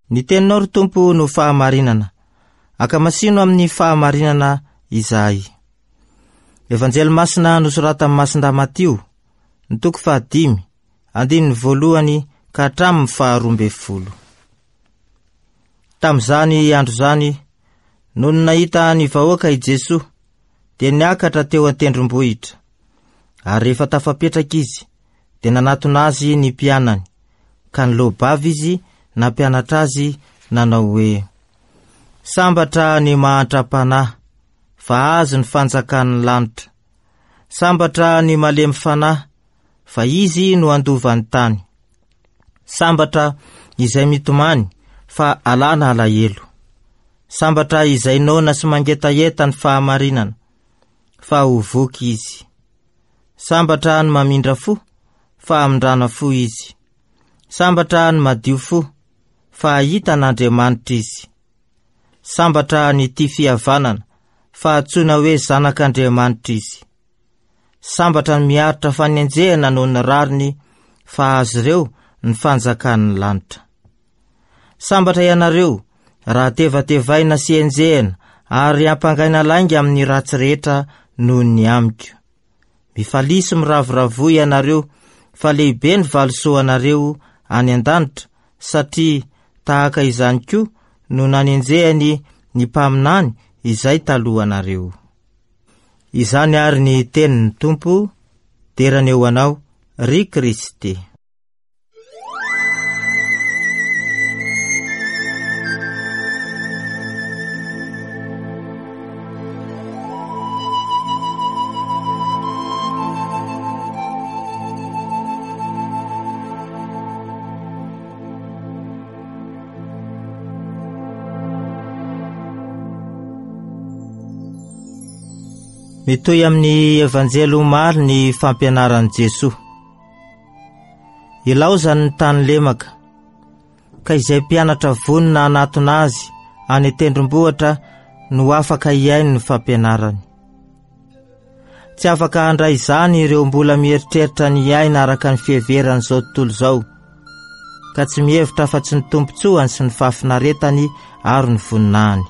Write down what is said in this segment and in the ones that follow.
Ny teninao ry Tompo no fahamarinana, akamasino amin'ny fahamarinana izahay. Evanjely masina nosoratan'ny Masindà Matio, ny toko 5:1 ka hatramin'ny 12. Tam'izany andro zany, no nahita ny vahoaka i Jesosy, dia niakatra teo an-tendrombohitra. Ary rehefa tafapetraka izy, dia nanatona azy ny mpianany, ka nilobavy izy nampianatra azy, nanao hoe: sambatra ny mahantra-panahy, fa azo ny fanjakan'ny lanitra. Sambatra ny malemy fanahy, fa izy no andovan'ny tany. Sambatra izay mitomany, fa alana alahelo. Sambatra izay nona sy mangetaheta ny fahamarinana, fa ho voky izy. Sambatra ny mamindra fo, fa amindrana fo izy. Sambatra ny madio fo, fa hita n'Andriamanitra izy. Sambatra ny tia fihavanana, fa antsoina hoe zanak'Andriamanitra izy. Sambatra ny miaritra fanenjehana noho ny rariny, fa azy ireo ny fanjakan'ny lanitra. Sambatra ianareo, raha tevatevaina sy enjehana, ary ampangaina lainga amin'ny ratsy rehetra noho ny amiko. Mifalisy miravoravo ianareo, fa lehibe ny valosoanareo any an-danitra, satria tahaka izany koa no nanenjehany ny mpaminany izay talohanareo. Izany ary ny tenin'ny Tompo, derany eo anao, ry Kristy. Mitoy amin'ny evanjely omaly ny fampianaran'i Jesosy. Ilaozany ny tany lemaka, ka izay mpianatra vonina anatona azy any an-tendrombohitra no afaka iainy ny fampianarany. Tsy afaka handray izany ireo mbola mieritreritra ny iaina araka ny fiheverany zao tontolo zao, ka tsy mihevitra fa tsy ny tompontsoany sy ny fahafinaretany ary ny voninahiny.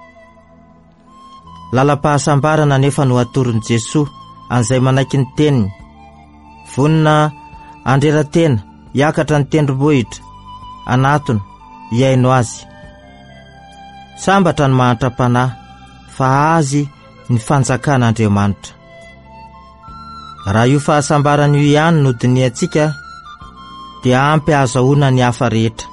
Lalam-pahasambarana nefa no atorony Jesosy an'izay manaiky ny teniny. Vonina andreratena hiakatra ny tendrombohitra, anatona iaino azy. Sambatra ny mahantra-panahy, fa azy ny fanjakan'Andriamanitra. Raha io fahasambarana io ihany no diniantsika, dia ampy azahoana ny hafa rehetra.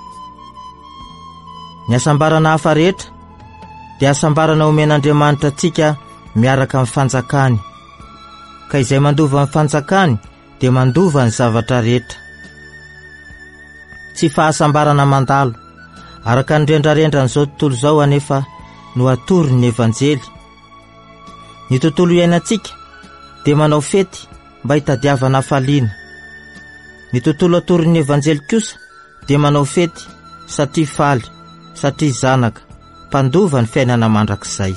Ny asambarana hafa rehetra dia asambarana omen'Andriamanitra antsika miaraka amin'ny fanjakany, ka izay mandova amin'ny fanjakany dia mandova ny zavatra rehetra. Tsy fahasambarana mandalo, araka ny rendrarendra n'izao tontolo zao anefa no atory ny evanjely. Ny tontolo iainantsika dia manao fety mba hitadiavana faliana. Ny tontolo atorin'ny evanjely kosa dia manao fety satria faly, satria zanaka, mpandova ny fiainana mandrakizay.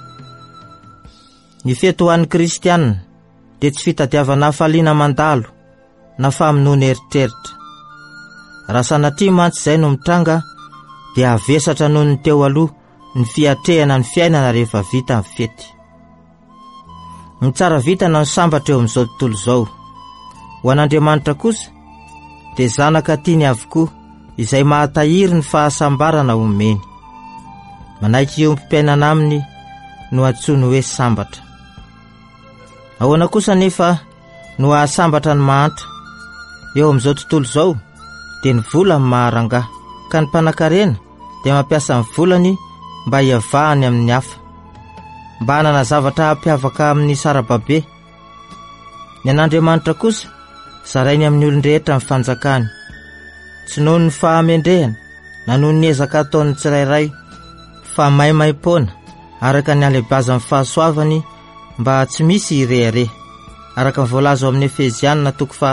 Ny fety ho an'ny kristianina dia tsy fitadiavana faliana mandalo na famonoana eritreritra. Raha sanatria mantsy izay no mitranga, dia avesatra noho ny teo aloha ny fiatrehana ny fiainana rehefa vita ny fety. Ny tsara vitana ny sambatra eo amin'izao tontolo zao. Ho an'Andriamanitra kosa dia zanaka tiany avokoa izay mahatahiry ny fahasambarana omeny. Manaiky io mpipainana aminy no antsoiny hoe sambatra. Ahoana kosa nefa no ahasambatra ny mahantra? Eo amin'izao tontolo zao dia ny vola maharangaha, ka ny mpanan-karena dia mampiasa ny volany mba hiavahany amin'ny hafa, mba hanana zavatra hampiavaka amin'ny sarababe. Ny an'Andriamanitra kosa zarainy amin'ny olon-drehetra amin'ny fanjakany, tsy noho ny fahamendrehana na noho ny ezaka ataony tsirairay, fa maimaim-poana araka ny alebazan'ny fahasoavany, mba tsy misy irehareha, araka ny voalaza amin'ny Efezianina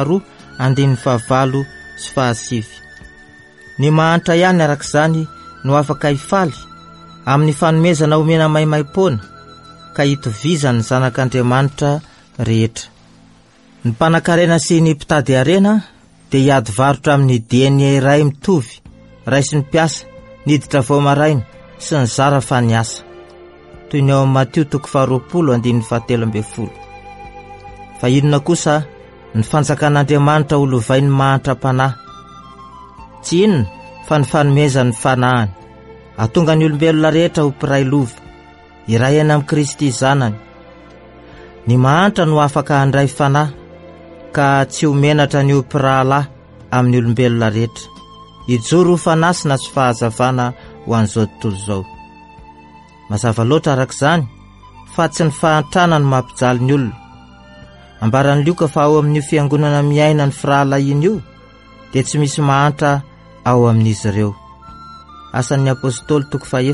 2:5-7. Ny mahantra ihany arak'izany no afaka hifaly amin'ny fanomezana omena maimaim-poana, ka hitovizany ny zanak'Andriamanitra rehetra. Ny mpanan-karena sy ny mpitady harena dia hiady varotra amin'ny DNA iray mitovy, raisy ny mpiasa niditra vao maraina sy ny zara fa niasa, toy ny ao amin'ny Matio 20:17. Fa inona kosa ny fanjakan'Andriamanitra ho lovainy mahantra-panahy? Tsy inona fa ny fanomezany fanahany, ahatonga ny olombelona rehetra ho mpiray lova, iray any amin'ny Kristy zanany. Ny mahantra no afaka handray fanahy, ka tsy ho menatra ny ho mpirahalahy amin'ny olombelona rehetra, hijoro ho fanasina sy fahazavana ho an'izao tontolo izao. Mazava loatra arak'izany fa tsy ny fahantrana no mampijaly ny olona. Ambaran'ny Lioka fa ao amin'ny fiangonana miaina ny firahalahiana io dia tsy misy mahantra ao amin'izy ireo. Asan'ny Apôstôly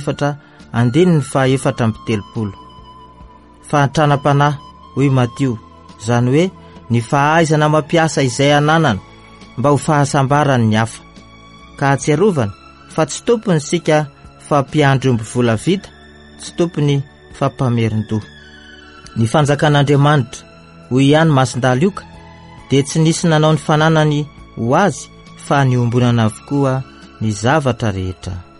4:4-7. Fahantrana-panahy, hoy Matio, izany hoe ny fahaizana mampiasa izay ananana mba ho fahasambarany ny hafa. Ka atserovana fa tsy tompony sika fampiandromby vola vita, tsy tompony fampamerin-doha. Ny fanjakan'Andriamanitra, hoy ihany Masin-dalioka, dia tsy nisy nanao ny fananany ho azy fa niombonana avokoa ny zavatra rehetra.